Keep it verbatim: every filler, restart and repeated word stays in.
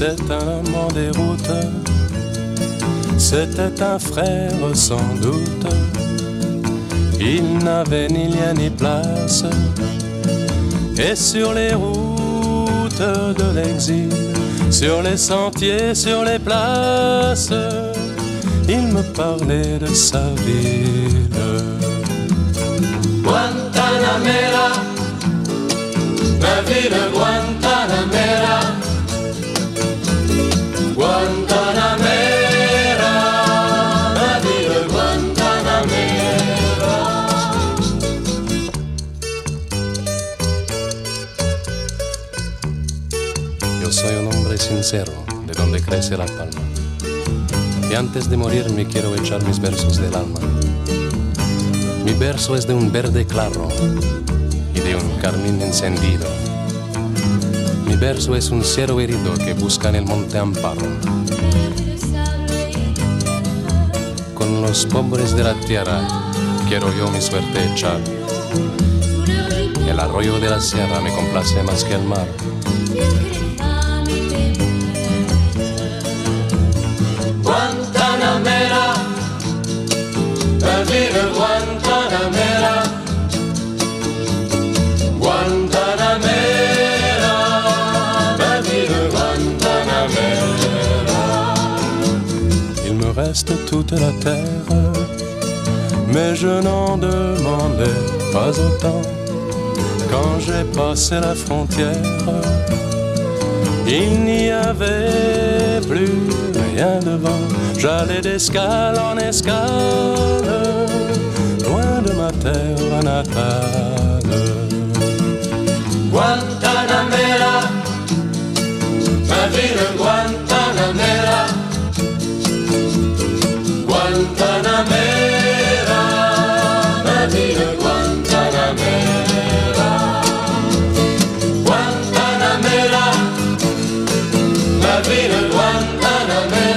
c'était un homme en déroute, c'était un frère sans doute. Il n'avait ni lien ni place, et sur les routes de l'exil, sur les sentiers, sur les places, il me parlait de sa ville. Guantanamera, ma ville Guantanamera, Guantanamera, ma ville Guantanamera. Yo soy un hombre sincero, de donde crece la palma. Y antes de morir me quiero echar mis versos del alma. Mi verso es de un verde claro y de un carmín encendido. Mi verso es un cielo herido que busca en el monte amparo. Con los pobres de la tierra quiero yo mi suerte echar. El arroyo de la sierra me complace más que el mar. Guantanamera, la ville Guantanamera, Guantanamera, la ville Guantanamera. Il me reste toute la terre, mais je n'en demandais pas autant. Quand j'ai passé la frontière, il n'y avait plus rien devant. J'allais d'escale en escale, loin de ma terre natale. Guantanamera, ma ville Guantanamera, Guantanamera, ma ville Guantanamera, Guantanamera, ma ville Guantanamera.